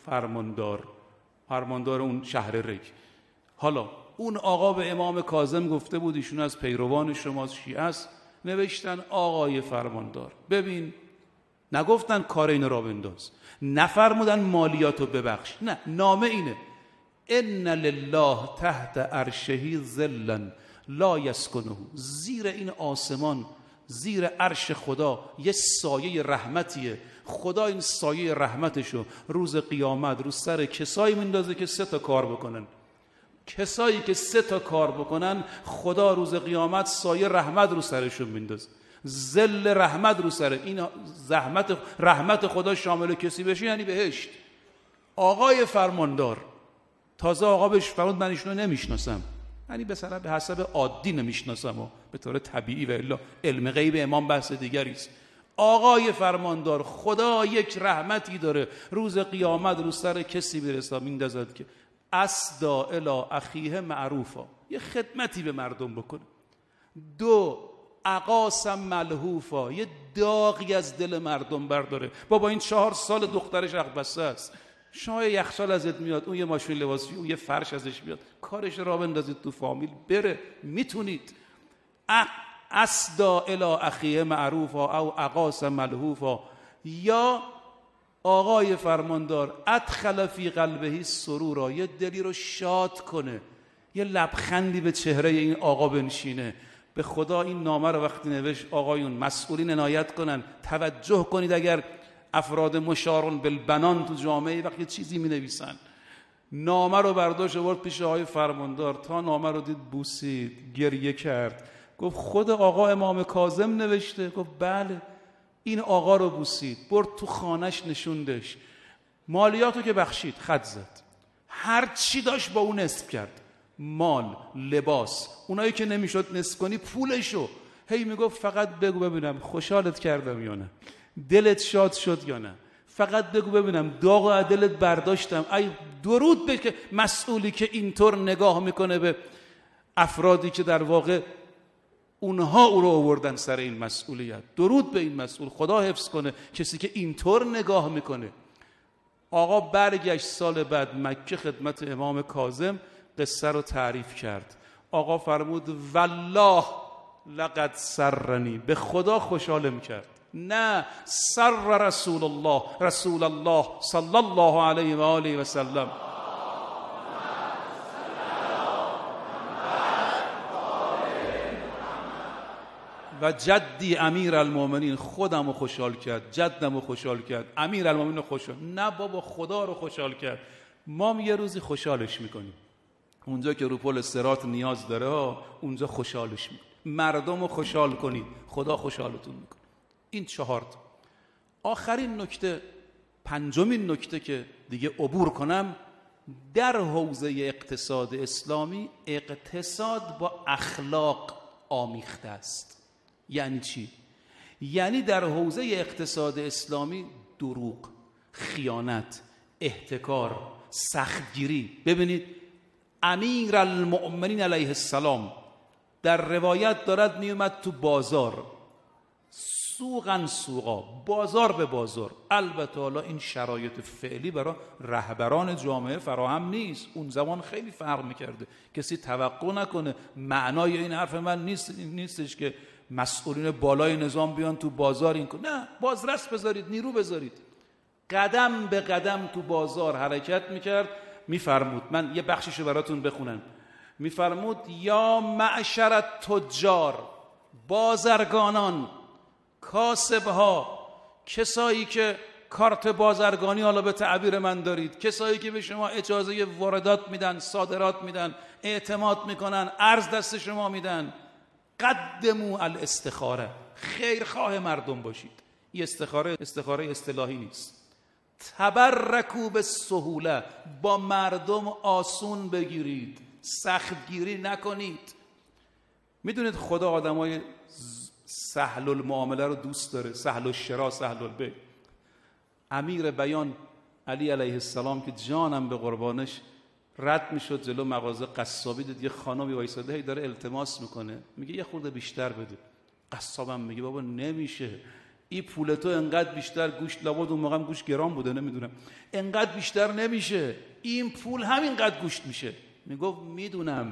Speaker 1: فرماندار اون شهر ری. حالا اون آقا به امام کاظم گفته بود ایشون از پیروان شماست، شیعه است، نوشتن آقای فرماندار ببین، نگفتن کار این را بنداز، نفرمودن مالیاتو ببخش، نه، نامه اینه ان لله تحت عرشه ظلا لا یسکنه، زیر این آسمان، زیر عرش خدا یه سایه رحمتیه، خدا این سایه رحمتشو روز قیامت رو سر کسایی میندازه که 3 تا کار بکنن. کسایی که 3 تا کار بکنن خدا روز قیامت سایه رحمت رو سرشون میندازه، ظل رحمت رو سر این زحمت رحمت خدا شامل کسی بشه یعنی بهشت. آقای فرماندار، تازه آقا بهش فرمود من ایشونو نمیشناسم، یعنی به حسب عادی نمیشناسم و به طور طبیعی، و الا علم غیب امام بحث دیگری است. آقای فرماندار خدا یک رحمتی داره روز قیامت رو سر کسی برسه میندازد که اسدا الی اخیه معروفا، یه خدمتی به مردم بکنه. 2 اقاسم ملهوفا، یه داغی از دل مردم برداره. بابا این 4 سال دخترش عقبسته است، شما یه یخچال ازت میاد، اون یه ماشین لباسی، اون یه فرش ازش میاد، کارش را بندازید تو فامیل بره، میتونید. اسدا الی اخیه معروفا او اقاسم ملهوفا، یا آقای فرماندار ادخل فی قلبه سرورا، یه دلی رو شاد کنه، یه لبخندی به چهره این آقا بنشینه. به خدا این نامه رو وقتی نوشت، آقایون مسئولین عنایت کنن، توجه کنید اگر افراد مشارون بالبنان تو جامعه وقتی چیزی می نویسن، نامه رو برداشت آورد پیش آقای فرماندار، تا نامه رو دید بوسید، گریه کرد، گفت خود آقا امام کاظم نوشته؟ گفت بله. این آقا رو بوسید، برد تو خانش نشوندش، مالیاتو که بخشید، خط زد، هر چی داشت با اون نصف کرد، مال، لباس، اونایی که نمیشد نصف کنی پولشو، هی میگفت فقط بگو ببینم خوشحالت کردم یا نه، دلت شاد شد یا نه، فقط بگو ببینم داغ و دلت برداشتم. ای درود به که مسئولی که اینطور نگاه میکنه به افرادی که در واقع اونها او رو آوردن سر این مسئولیت، درود به این مسئول، خدا حفظ کنه کسی که اینطور نگاه میکنه. آقا برگشت سال بعد مکه خدمت امام کاظم، قصه رو تعریف کرد. آقا فرمود والله لقد سرنی، به خدا خوشحالم کرد. نه، سر رسول الله صلی الله علیه و آله و سلم. و جدی امیر المؤمنین، خودم رو خوشحال کرد، جدم رو خوشحال کرد، امیر المؤمنین رو خوشحال. نه بابا، خدا رو خوشحال کرد. ما یه روزی خوشحالش میکنیم، اونجا که رو پل صراط نیاز داره اونجا خوشحالش میکنیم. مردم رو خوشحال کنید، خدا خوشحالتون میکنه. این 4 تا. آخرین نکته، 5مین نکته که دیگه عبور کنم، در حوزه اقتصاد اسلامی اقتصاد با اخلاق آمیخته است. یعنی چی؟ یعنی در حوزه اقتصاد اسلامی دروغ، خیانت، احتکار، سختگیری. ببینید امیر المؤمنین علیه السلام در روایت دارد میومد تو بازار، سوقا سوقا، بازار به بازار. البته حالا این شرایط فعلی برای رهبران جامعه فراهم نیست، اون زمان خیلی فرق میکرده. کسی توقع نکنه معنای این حرف من نیستش که مسئولین بالای نظام بیان تو بازار این کن. نه، بازرس بذارید، نیرو بذارید. قدم به قدم تو بازار حرکت میکرد. میفرمود، من یه بخشیشو براتون بخونم، میفرمود یا معشر تجار، بازرگانان، کاسبها، کسایی که کارت بازرگانی حالا به تعبیر من دارید، کسایی که به شما اجازه واردات میدن، صادرات میدن، اعتماد میکنن، ارز دست شما میدن، قدمو الاستخاره، خیرخواه مردم باشید. این استخاره اصطلاحی نیست. تبرکو به سهوله، با مردم آسون بگیرید، سختگیری نکنید. میدونید خدا آدمای سهل المعامله رو دوست داره، سهل الشرا سهل البیع. امیر بیان علی علیه السلام که جانم به قربانش رد میشد جلو مغازه قصابی، دید یه خانمی وایساده هی داره التماس میکنه، میگه یه خورده بیشتر بده. قصابم میگه بابا نمیشه، این پول تو انقدر بیشتر، گوشت لابد اون موقع گوشت گران بوده نمیدونم، انقدر بیشتر نمیشه، این پول همینقدر گوشت میشه. میگفت میدونم،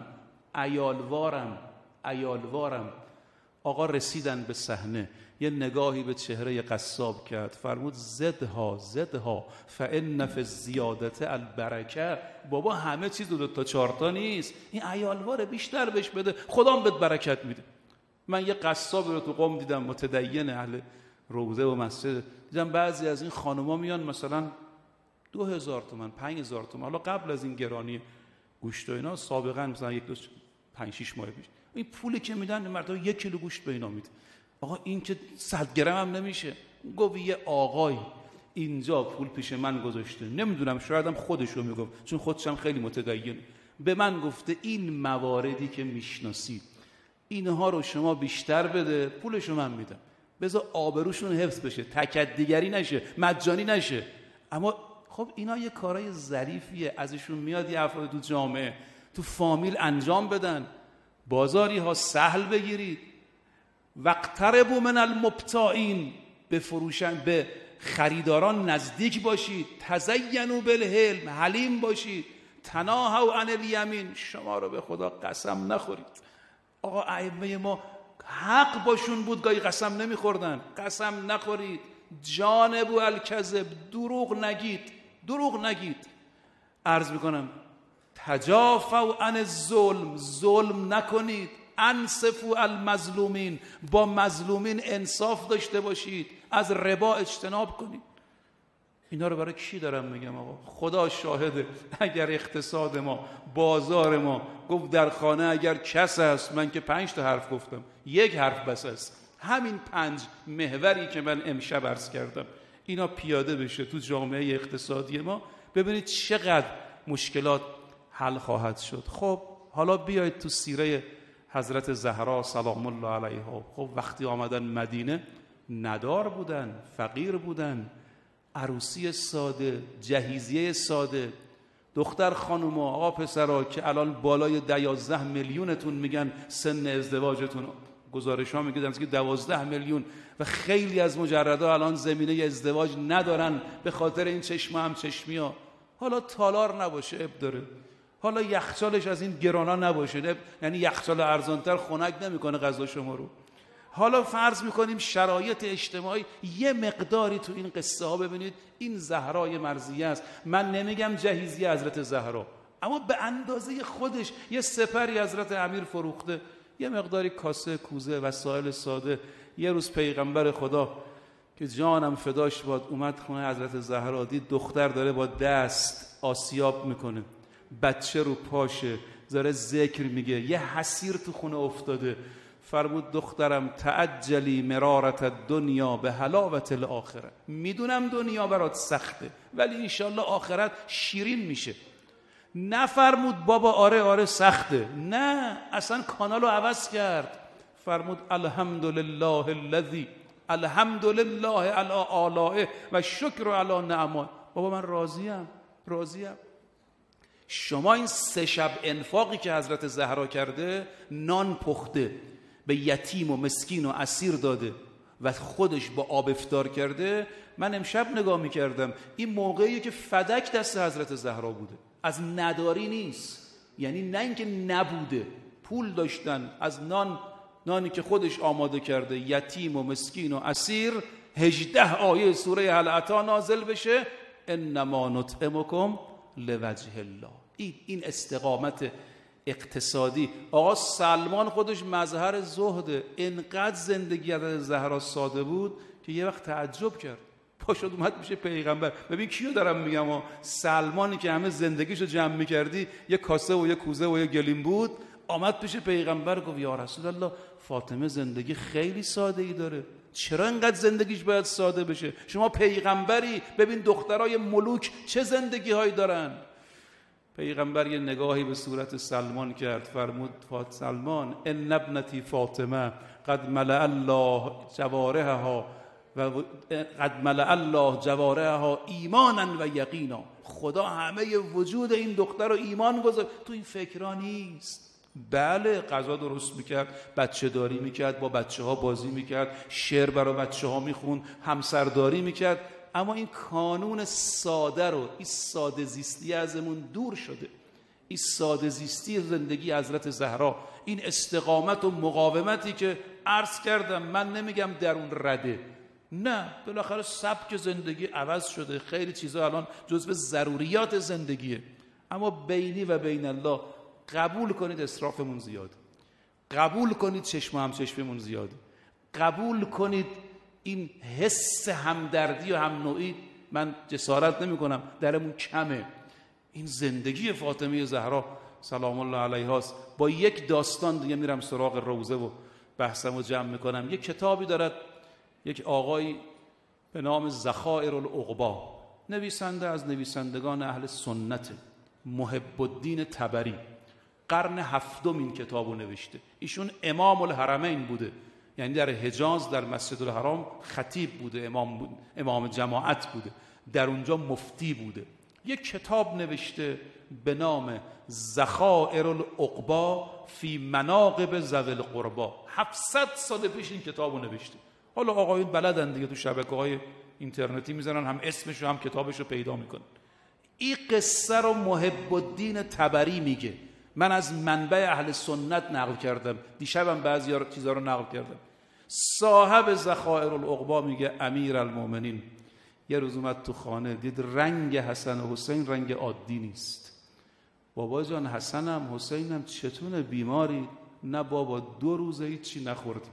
Speaker 1: عیالوارم. آقا رسیدن به صحنه، یه نگاهی به چهره قصاب کرد، فرمود زدها فان فی الزیادة البرکه. بابا همه چیز 2 تا 4 تا نیست، این عیالواره، بیشتر بهش بده، خدام بهت برکت میده. من یه قصاب رو تو قم دیدم، متدین اهل روضه و مسجد، دیدم بعضی از این خانوما میان مثلا 2000 تومان 5000 تومان، حالا قبل از این گرانی گوشت و اینا، سابقا مثلا 5-6 ماه پیش، این پولی که میدن مردم 1 کیلو گوشت به اینا میده. آقا این که 100 گرم هم نمیشه. گفت یه آقای اینجا پول پیش من گذاشته، نمیدونم شاید هم خودشو میگفت چون خودشم خیلی متدین، به من گفته این مواردی که میشناسید اینها رو شما بیشتر بده، پولشو من میدم، بذار آبروشون حفظ بشه، تکدیگری نشه، مجانی نشه. اما خب اینا یه کارای ظریفیه، ازشون میاد یه افراد تو جامعه تو فامیل انجام بدن. بازاری ها سهل بگیرید. وقتربوا من المبتاعین، به فروشن به خریداران نزدیک باشید. تزینوا بالحلم، حلیم باشید. تناهوا عن الیمین، شما رو به خدا قسم نخورید. آقا ائمه ما حق باشون بود، گاهی قسم نمیخوردن. قسم نخورید. جانبوا الکذب، دروغ نگید. عرض میکنم تجافوا عن الظلم، ظلم نکنید. انصفوا المظلومین، با مظلومین انصاف داشته باشید. از ربا اجتناب کنید. اینا رو برای کی دارم میگم آقا؟ خدا شاهده، اگر اقتصاد ما، بازار ما، گفت در خانه اگر کس است، من که 5 تا حرف گفتم، 1 حرف بس است. همین 5 محوری که من امشب عرض کردم، اینا پیاده بشه تو جامعه اقتصادی ما، ببینید چقدر مشکلات حل خواهد شد. خب حالا بیایید تو سیره حضرت زهرا سلام الله علیها. خب وقتی آمدن مدینه ندار بودن، فقیر بودن، عروسی ساده، جهیزیه ساده. دختر خانوما، آقا پسرها که الان بالای 11 میلیونتون میگن سن ازدواجتون، گزارش ها میگه که 12 میلیون، و خیلی از مجردا الان زمینه ازدواج ندارن به خاطر این چشم هم چشمی ها. حالا تالار نباشه اب داره، حالا یخچالش از این گرانا نباشه، یعنی یخچال ارزانتر خنک نمیکنه غذا شما رو. حالا فرض میکنیم شرایط اجتماعی، یه مقداری تو این قصه ها ببینید این زهرای مرضیه است. من نمیگم جهیزی حضرت زهرا، اما به اندازه خودش یه سپری حضرت امیر فروخته، یه مقداری کاسه، کوزه، وسایل ساده. یه روز پیغمبر خدا که جانم فداش باد اومد خونه حضرت زهرا، دید دختر داره با دست آسیاب میکنه، بچه رو پاشه داره ذکر میگه، یه حسیر تو خونه افتاده. فرمود دخترم تعجلی مرارت الدنیا به حلاوت الاخره، میدونم دنیا برات سخته ولی انشالله آخرت شیرین میشه. نفرمود بابا آره سخته، نه، اصلا کانالو عوض کرد. فرمود الحمدلله الذی، الحمدلله علی آلائه و شکر علی نعمه. بابا من راضیم. شما این 3 شب انفاقی که حضرت زهرا کرده، نان پخته به یتیم و مسکین و اسیر داده و خودش با آب افطار کرده. من امشب نگاه میکردم این موقعی که فدک دست حضرت زهرا بوده، از نداری نیست، یعنی نه اینکه نبوده، پول داشتن، از نانی که خودش آماده کرده، یتیم و مسکین و اسیر. 18 آیه سوره هل اتی نازل بشه، انما نطعمکم لوجه الله. این استقامت اقتصادی. آقا سلمان خودش مظهر زهده، اینقدر زندگی حضرت زهرا ساده بود که یه وقت تعجب کرد، پاشد اومد میشه پیغمبر. ببین کیو دارم میگم، سلمانی که همه زندگیشو جمع میکردی، یه کاسه و یه کوزه و یه گلیم بود، آمد پیش پیغمبر گفت یا رسول الله فاطمه زندگی خیلی ساده ای داره، چرا اینقدر زندگیش باید ساده بشه؟ شما پیغمبری، ببین دخترای ملوک چه زندگی هایی دارن. پیغمبر یه نگاهی به صورت سلمان کرد، فرمود سلمان ان ابنتی فاطمه قد ملأ الله جوارحها و قد ملأ الله جوارحها ایمانا و یقینا. خدا همه وجود این دختر رو ایمان گذاشت. تو این فکرها نیست. بله غذا درست میکرد، بچه داری میکرد، با بچه ها بازی میکرد، شعر برای بچه ها میخوند، همسرداری میکرد، اما این کانون ساده رو، این ساده زیستی ازمون دور شده. این ساده زیستی زندگی حضرت زهرا، این استقامت و مقاومتی که عرض کردم، من نمیگم در اون رده، نه، بالاخره سبک زندگی عوض شده، خیلی چیزا الان جزو ضروریات زندگیه، اما بینی و بین الله قبول کنید اسرافمون زیاده، قبول کنید چشم هم چشممون زیاده، قبول کنید این حس همدردی و هم نوعی، من جسارت نمی کنم، درمون کمه. این زندگی فاطمه زهرا سلام الله علیها است. با یک داستان دیگه میرم سراغ روضه و بحثمو جمع میکنم. یک کتابی دارد یک آقای به نام ذخائر العقبا، نویسنده از نویسندگان اهل سنت، محب الدین طبری، قرن 7 این کتابو نوشته. ایشون امام الحرمین بوده، یعنی در حجاز در مسجد الحرام خطیب بوده، امام جماعت بوده، در اونجا مفتی بوده. یک کتاب نوشته به نام ذخائر العقبا فی مناقب ذوی القربا. 700 سال پیش این کتابو نوشته. حالا آقایون بلدن دیگه، تو شبکه‌های اینترنتی میذارن، هم اسمشو هم کتابشو پیدا میکنن. این قصه رو محب الدین طبری میگه، من از منبع اهل سنت نقل کردم، دیشبم بعضی چیزا رو نقل کردم. صاحب ذخائر العقبا میگه امیر المؤمنین یه روز اومد تو خانه، دید رنگ حسن و حسین رنگ عادی نیست. بابا جان حسنم حسینم چتونه، بیماری؟ نه بابا 2 روزه هیچی نخوردیم.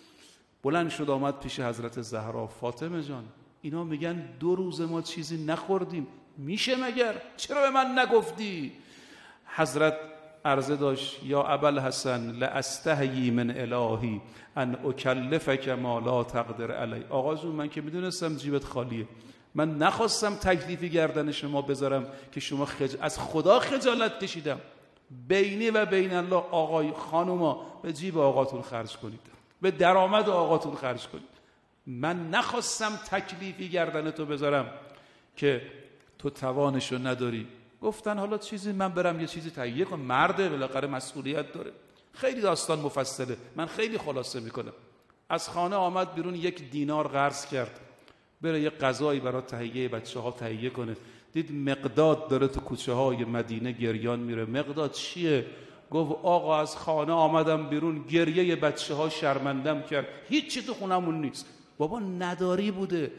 Speaker 1: بلند شد آمد پیش حضرت زهرا، فاطمه جان اینا میگن 2 روز ما چیزی نخوردیم، میشه مگر؟ چرا به من نگفتی؟ حضرت عرضه داشت یا ابوالحسن لاستحیی من الهی ان اکلفک ما لا تقدر علی. آقا جون من که میدونستم جیبت خالیه، من نخواستم تکلیفی گردن شما بذارم که شما از خدا خجالت کشیدم. بینی و بین الله آقای خانوما به جیب آقاتون خرج کنید، به درآمد آقاتون خرج کنید. من نخواستم تکلیفی گردن تو بذارم که تو توانشو نداری. گفتن حالا چیزی من برم یه چیزی تهیه کنم، مرده بالاخره مسئولیت داره. خیلی داستان مفصله، من خیلی خلاصه میکنم. از خانه آمد بیرون، 1 دینار قرض کرد، بره یه غذایی برای تهیه بچه‌ها تهیه کنه. دید مقداد داره تو کوچه های مدینه گریان میره. مقداد چیه؟ گفت آقا از خانه آمدم بیرون، گریه بچه‌ها شرمندم کرد، هیچی تو خونمون نیست. بابا نداری بوده.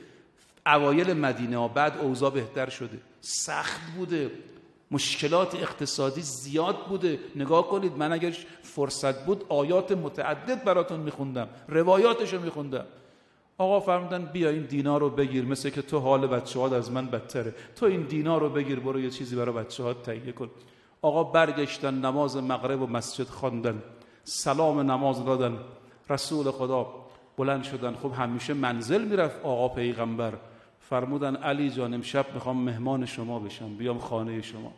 Speaker 1: اوایل مدینه ها، بعد اوضاع بهتر شده، سخت بوده، مشکلات اقتصادی زیاد بوده. نگاه کنید، من اگر فرصت بود آیات متعدد براتون میخوندم، روایاتشو میخوندم. آقا فرمودن بیا این دینار رو بگیر، مثل که تو حال بچه‌هات از من بدتره، تو این دینار رو بگیر برو یه چیزی برای بچه‌هات تهیه کن. آقا برگشتن، نماز مغرب و مسجد خواندن، سلام نماز دادن. رسول خدا بلند شدن. خب همیشه منزل میرفت آقا پیغمبر. فرمودن علی جان امشب میخوام مهمان شما بشم، بیام خانه شما.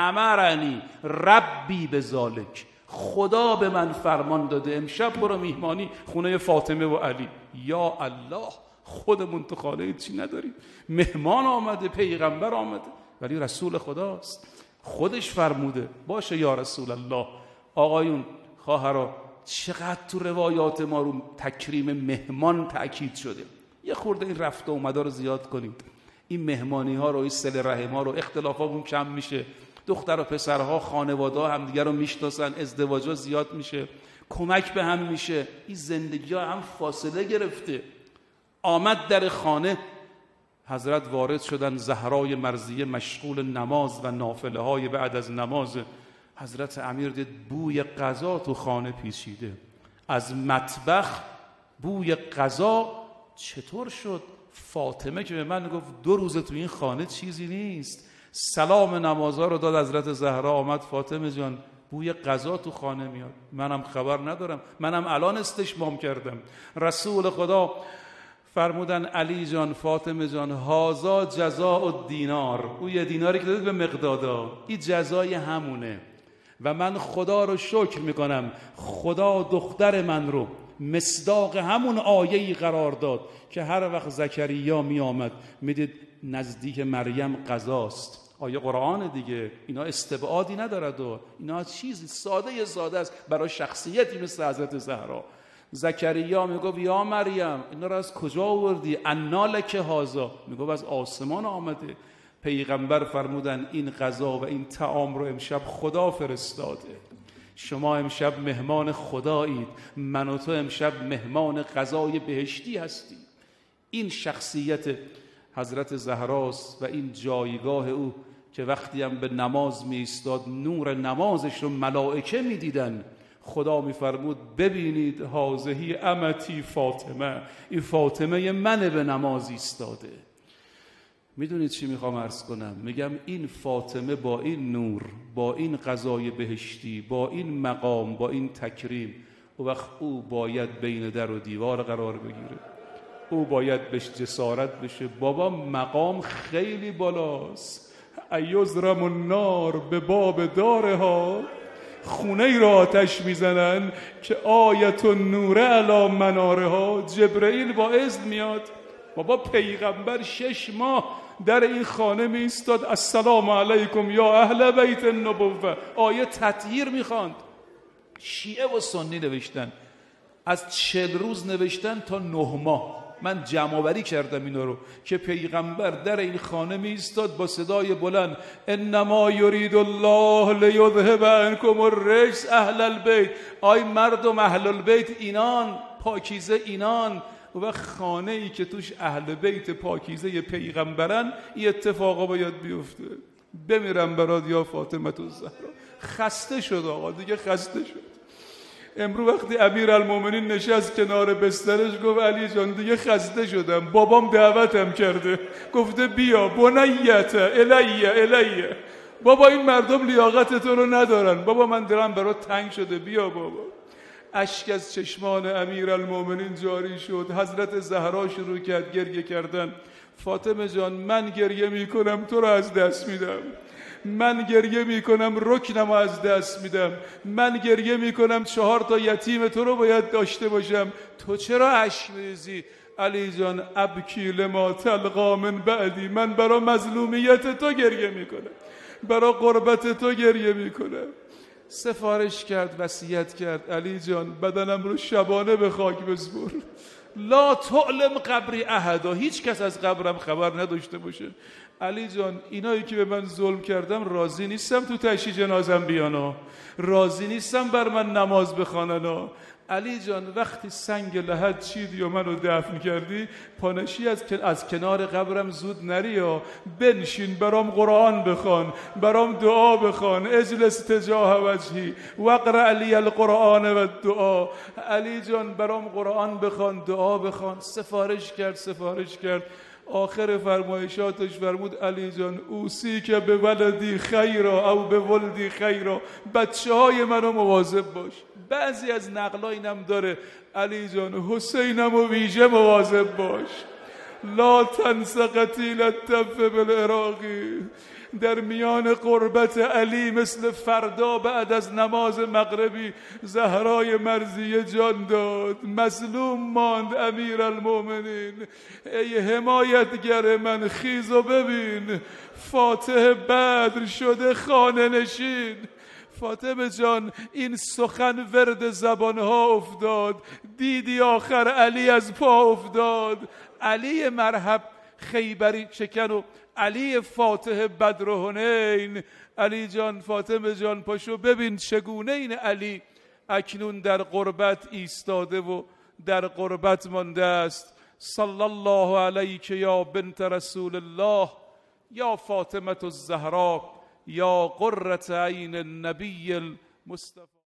Speaker 1: امرنی ربی بذالک، خدا به من فرمان داده امشب برو میهمانی خونه فاطمه و علی. یا الله، خودمون تو خانه چی نداریم؟ مهمان آمده، پیغمبر آمده، ولی رسول خداست، خودش فرموده. باشه یا رسول الله. آقایون، خواهرا، چقدر تو روایات ما رو تکریم مهمان تأکید شده. یه خورده این رفت و اومدا رو زیاد کنید. این مهمانی ها رو، این صله رحم ها رو، اختلافامون کم میشه، دختر و پسرها خانواده ها همدیگه رو میشناسن، ازدواجا زیاد میشه، کمک به هم میشه. این زندگی ها هم فاصله گرفته. آمد در خانه، حضرت وارد شدن، زهرای مرضیه مشغول نماز و نافله های بعد از نماز. حضرت امیر دید بوی غذا تو خانه پیچیده، از مطبخ بوی غذا چطور شد؟ فاطمه که به من گفت 2 روز تو این خانه چیزی نیست. سلام نمازها رو داد حضرت زهرا. آمد فاطمه جان بوی غذا تو خانه میاد، منم خبر ندارم، منم الان استشمام کردم. رسول خدا فرمودن علی جان، فاطمه جان، هازا جزاء الدینار، او یه دیناری که دادید به مقدادا، این جزای همونه. و من خدا رو شکر میکنم، خدا دختر من رو مصداق همون آیه‌ای قرار داد که هر وقت زکریا می آمد میدید نزدیک مریم غذاست. آیه قرآن دیگه، اینا استبعادی ندارد و اینا چیزی ساده است برای شخصیتی مثل حضرت زهرا. زکریا میگفت یا مریم اینا رو از کجا آوردی؟ انا لک هذا، میگفت از آسمان آمده. پیغمبر فرمودن این غذا و این طعام رو امشب خدا فرستاده، شما امشب مهمان خدایید، من و تو امشب مهمان غذای بهشتی هستی. این شخصیت حضرت زهراست و این جایگاه او که وقتی هم به نماز می ایستاد نور نمازش رو ملائکه می دیدن. خدا می فرمود ببینید هذه امتی فاطمه، این فاطمه منه به نماز ایستاده. میدونید چی میخوام عرض کنم؟ میگم این فاطمه با این نور، با این غذای بهشتی، با این مقام، با این تکریم، و وقت او باید بین در و دیوار قرار بگیره، او باید بهش جسارت بشه. بابا مقام خیلی بالاست. ایزرم النار به باب دارها، خونه ای را آتش میزنن که آیت النور علی منارها، جبرئیل با اذن میاد. بابا پیغمبر 6 ماه در این خانه می ایستاد، السلام علیکم یا اهل بیت النبوه، آیه تطهیر میخواند. شیعه و سنی نوشتن، از 40 روز نوشتن تا 9 ماه. من جمع‌آوری کردم اینا رو که پیغمبر در این خانه می ایستاد با صدای بلند انما یرید الله لیذهب عنکم الرجس اهل البیت، آی مردم اهل البیت اینان، پاکیزه اینان. و خانه ای که توش اهل بیت پاکیزه پیغمبرن این اتفاقا باید بیفته. بمیرم برات یا فاطمه الزهرا. خسته شد آقا، دیگه خسته شد. امروز وقتی امیرالمومنین نشست کنار بسترش گفت علی جان دیگه خسته شدم، بابام دعوتم کرده گفته بیا بنیت الیه. بابا این مردم لیاقت تو رو ندارن، بابا من دلم برات تنگ شده، بیا بابا. اشک از چشمان امیرالمومنین جاری شد. حضرت زهرا شروع کرد گریه کردن. فاطمه جان من گریه میکنم تو رو از دست میدم، من گریه میکنم رکنم از دست میدم، من گریه میکنم 4 تا یتیم تو رو باید داشته باشم، تو چرا اشک میریزی؟ علی جان ابکی لما تلقا من بعدی، من برای مظلومیت تو گریه میکنم، برای غربت تو گریه میکنم. سفارش کرد، وصیت کرد علی جان بدنم رو شبانه به خاک بسپر، لا تعلم قبری احدا، هیچ کس از قبرم خبر نداشته باشه. علی جان اینایی که به من ظلم کردم راضی نیستم تو تشییع جنازم بیانا، راضی نیستم بر من نماز بخواننا. علی جان وقتی سنگ لحد چیدی و منو دفن کردی، پانشی از کنار قبرم زود نری یا بنشین برام قرآن بخوان، برام دعا بخوان. اجلس تجاه وجهی واقرأ لی القرآن و الدعا. علی جان برام قرآن بخوان، دعا بخوان. سفارش کرد. آخر فرمایشاتش فرمود علی جان اوصی که به ولدی خیرا او به ولدی خیرا، بچه های منو مواظب باش. بعضی از نقلا اینم داره علی جان حسینم و ویژه مواظب باش. لا تنس قتیل التف بالعراقی. در میان قربت علی مثل فردا بعد از نماز مغربی زهرای مرضیه جان داد، مظلوم ماند امیرالمومنین. ای حمایتگر من خیز و ببین، فاتح بدر شده خانه نشین. فاطمه جان این سخن ورد زبانها افتاد، دیدی آخر علی از پا افتاد. علی مرحب خیبری شکن و علی فاتح بدر و حنین. علی جان فاطمه جان پاشو ببین چگونه این علی اکنون در غربت ایستاده و در غربت مانده است. صلی الله علیک یا بنت رسول الله یا فاطمه الزهرا یا قرة عین النبی المصطفى.